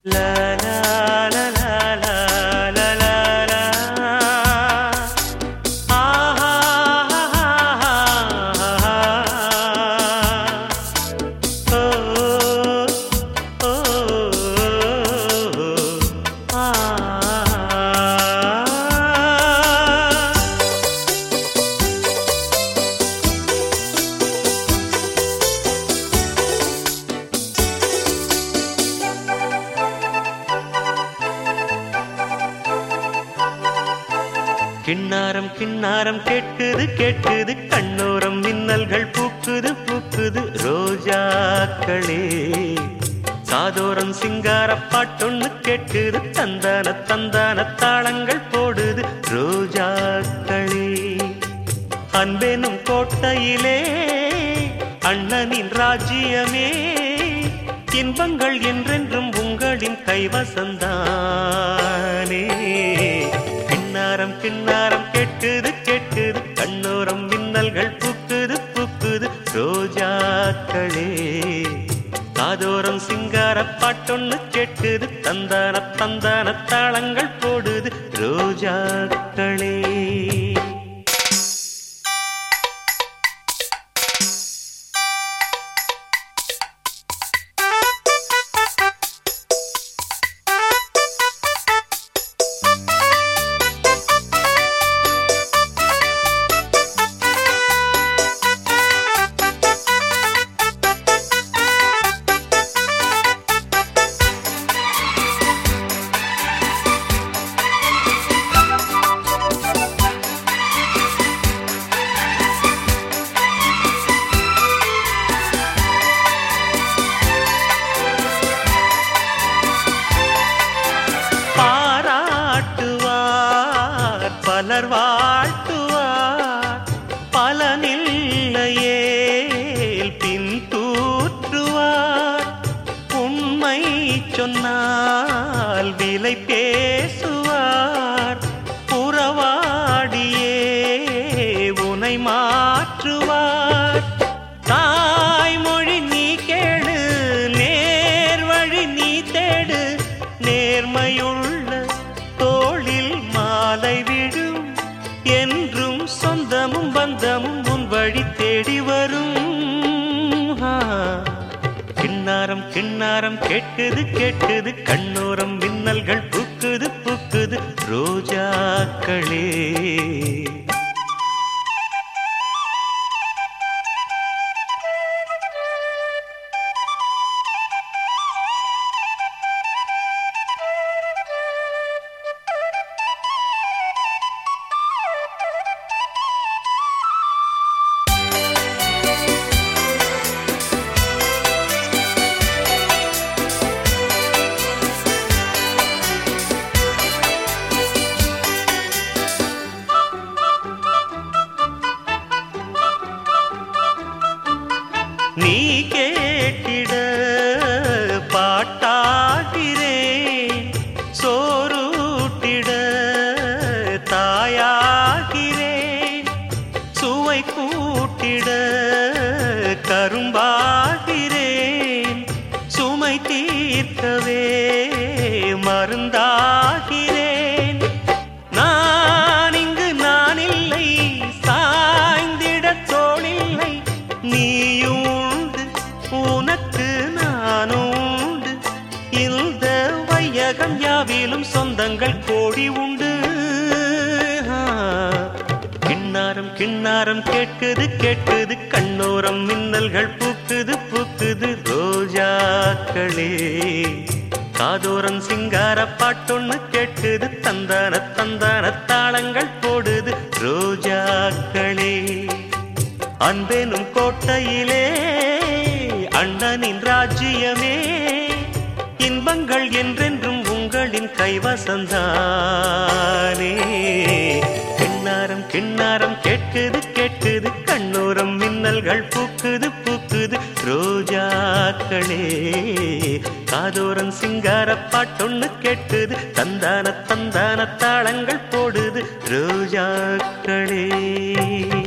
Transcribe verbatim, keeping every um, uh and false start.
கிண்ணாரம் கிண்ணாரம் கேட்குது கேட்குது கண்ணோரம் மின்னல்கள் பூக்குது பூக்குது ரோஜாக்களே காதோரம் சிங்கார பாட்டொன்னு கேட்குது தந்தான தந்தான தாளங்கள் போடுது ரோஜாக்களே அன்பெனும் கோட்டையிலே அண்ணனின் ராஜ்யமே இன்பங்கள் என்றென்றும் உங்களின் கைவசந்தானே கிண்ணாரம் கிண்ணாரம் கேட்குது கேட்குது கண்ணோரம் மின்னல்கள் பூக்குது பூக்குது ரோஜாக்களே காதோரம் சிங்கார பாட்டொன்னு கேட்குது தந்தான தந்தான தாளங்கள் போடுது ரோஜாக்களே பலர் வாழ்த்துவார் பலனில்லையே பின் தூற்றுவார் உண்மை சொன்னால் விலை பேசுவார் புறவாடியே உனை மாற்றுவார் தாய்மொழி நீ கேடு நேர் வழி நீ தேடு நேர்மையுள்ள தோளில் மாலை விடும் என்றும் சொந்தமும் பந்தமும் உன் வழி தேடி வரும் கிண்ணாரம் கிண்ணாரம் கேட்குது கேட்குது கண்ணோரம் மின்னல்கள் பூக்குது பூக்குது ரோஜாக்களே நீ கேட்டிட பாட்டாகிறேன் சோறுட்டிட தாயாகிறேன் சுவை கூட்டிட கரும்பாகிறேன் சுமை தீர்க்கவே மருந்தாகிறேன் நான் இங்கு நான் இல்லை சாய்ந்திட தோளில்லை நீயும் உனக்கு நானுண்டு இந்த வையகம் யாவிலும் சொந்தங்கள் கோடி உண்டு கிண்ணாரம் கிண்ணாரம் கேட்குது கேட்குது கண்ணோரம் மின்னல்கள் பூக்குது பூக்குது ரோஜாக்களே காதோரம் சிங்கார பாட்டொன்னு கேட்குது தந்தான தந்தான தாளங்கள் போடுது ரோஜாக்களே அன்பெனும் கோட்டையிலே அண்ணனின் ராஜ்யமே இன்பங்கள் என்றென்றும் உங்களின் கைவசந்தானே கிண்ணாரம் கிண்ணாரம் கேட்குது கேட்குது கண்ணோரம் மின்னல்கள் பூக்குது பூக்குது ரோஜாக்களே காதோரம் சிங்கார பாட்டொன்னு கேட்குது தந்தான தந்தான தாளங்கள் போடுது ரோஜாக்களே